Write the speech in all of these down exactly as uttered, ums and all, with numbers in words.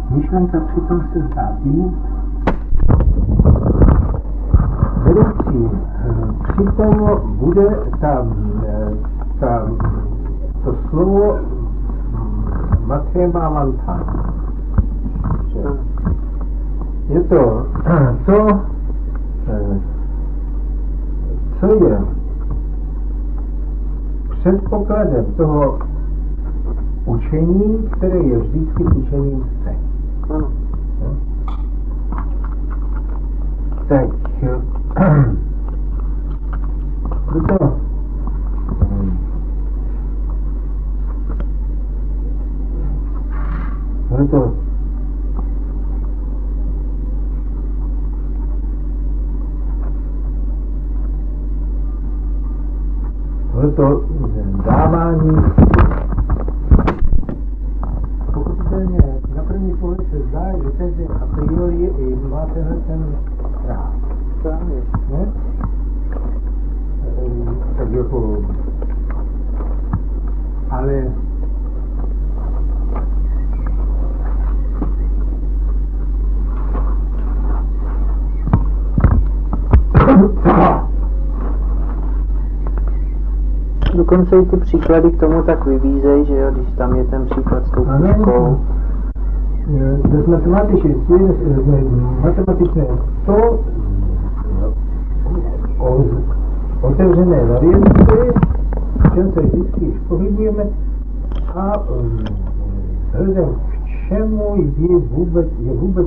myšlenka přitom se ztrácí. Vedoucí, přitom bude ta, ta, to slovo Matéma Mantana. Je to to, co je předpokladem toho učení, které je vždycky učením se. Tak, proto proto proto dávání pochopitelně na první pohled se zdá, že každý a priori má tenhle ten strach. Ne? Tak jako ale dokonce i ty příklady k tomu tak vybízejí, že jo, když tam je ten příklad s tou kůžkou. Z matematiky, matematické to otevřené varianty, v čem se vždycky pohybujeme a vzhledem k čemu je vůbec, je vůbec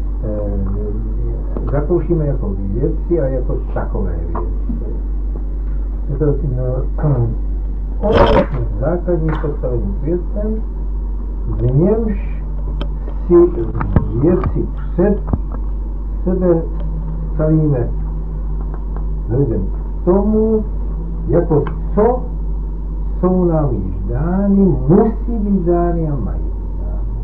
e, zakoušíme jako věci a jako takové věci. Je to no, základní postavení věcem, v němž si věci před sebe stavíme vzhledem k tomu, jako co jsou nám již dány, musí být dány a mají být dány.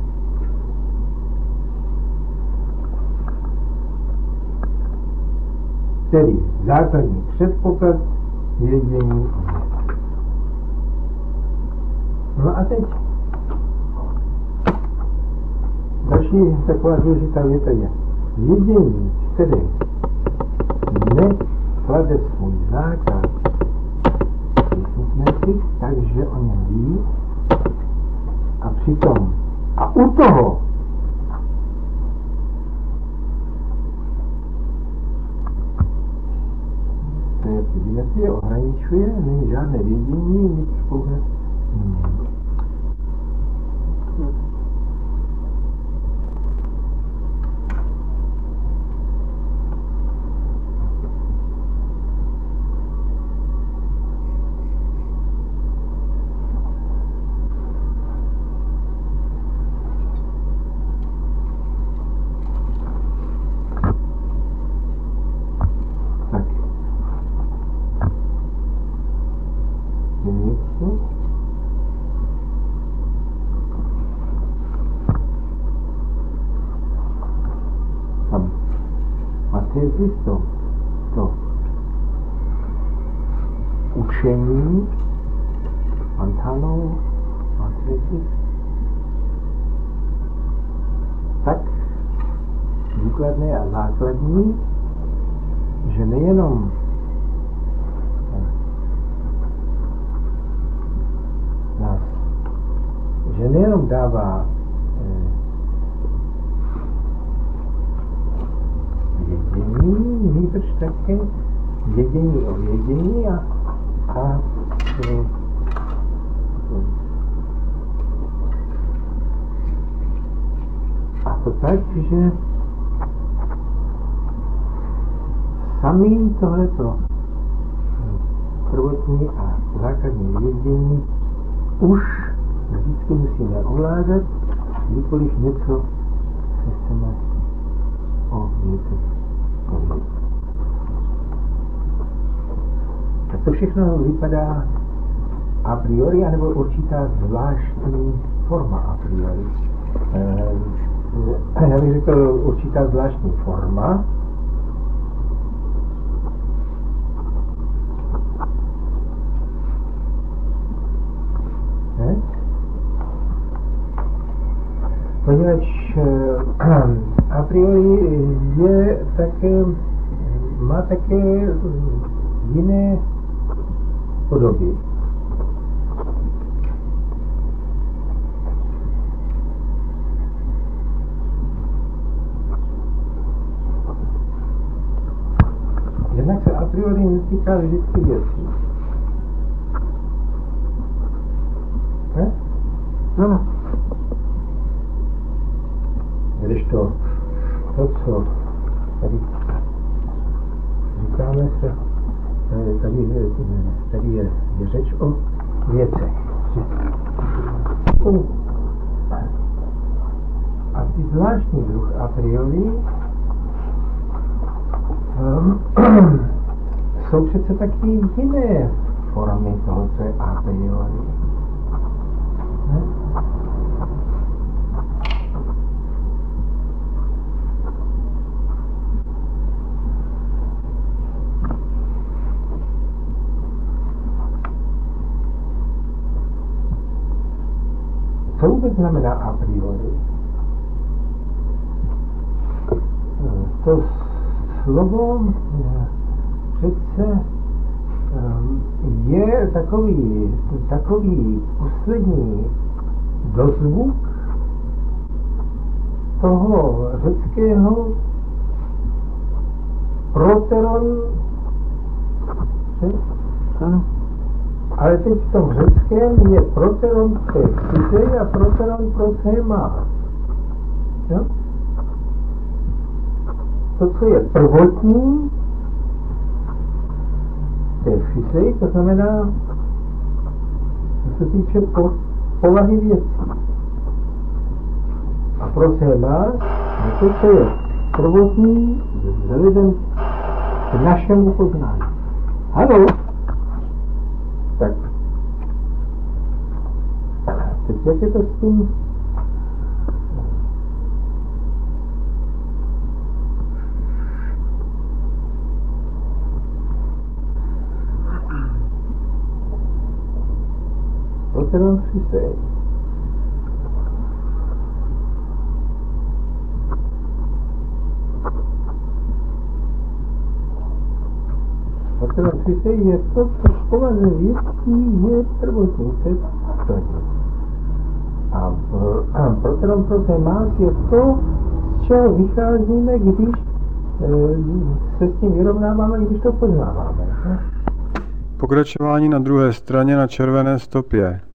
Tedy základní předpoklad vědění. No a teď další taková důležitá věta je vědění, které neklade svůj základ smysl, takže o něm ví a přitom a u toho to je věci ohraničuje, není žádné vědění, nic pouze hmm. To, to učení Mantanou Matrici tak důkladné a základní, že nejenom nás, že nejenom dává vědění, nýbrž také vědění o vědění a, a, a to tak, že samým tohleto prvotní a základní vědění už vždycky musíme ovládat, kdykoliv něco se chceme o věcech povědět. Tak to všechno vypadá a priori, anebo určitá zvláštní forma a priori. E, já bych řekl určitá zvláštní forma. Poněvadž a priori je také, má také jiné podoby. Jednak se a priori netýká vždycky věcí. Ne? No, no. Když to, to, co tady říkáme se, tady, tady je, je řeč o věcech. A ty zvláštní druh a priori um, jsou přece taky jiné formy toho, co je a priori. Ne? Co vůbec znamená a priori? To slovo přece je takový, takový poslední dozvuk toho řeckého proteron, Ano. ale teď v tom řeckém je proteron pro fyzej a proteron pro téma. Jo? To, co je prvotní, to je fyzej, to znamená, co se týče po, povahy věcí. A pro téma je to, co je prvotní, vzhledem k našemu poznání. Haló? Tak. Teď jak je to s tím? Proteron fyzej. Proteron fyzej je to, co v povaze věcí je prvotní, to je to. A, a proteron pro témas je to, z čeho vycházíme, když e, se s tím vyrovnáváme, když to poznáváme. Pokračování na druhé straně na červené stopě.